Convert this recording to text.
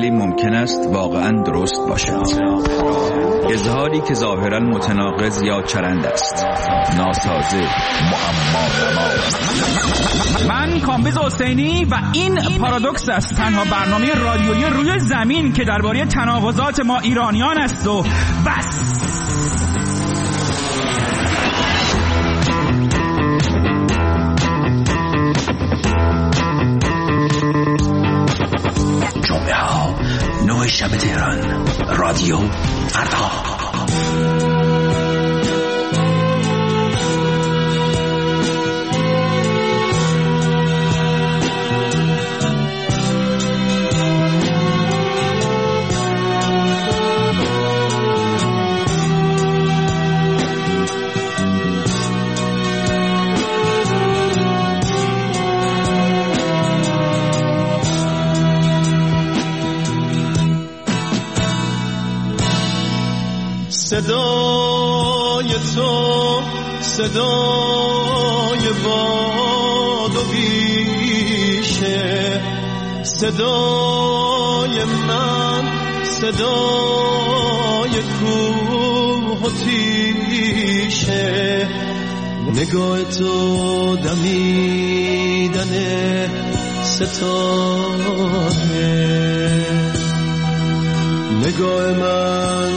ولی ممکن است واقعاً درست باشد. اظهاری که ظاهراً متناقض یا چرند است، ناسازه، معما. من کامبیز حسینی و این پارادوکس است، تنها برنامه رادیویی روی زمین که درباره تناقضات ما ایرانیان است و بس. جمعه ها 9 شب تهران، رادیو فردا. صدای تو صدای باد و بیشه، صدای من صدای کوه و تیشه، نگاه تو دمیدن ستاره، نگاه من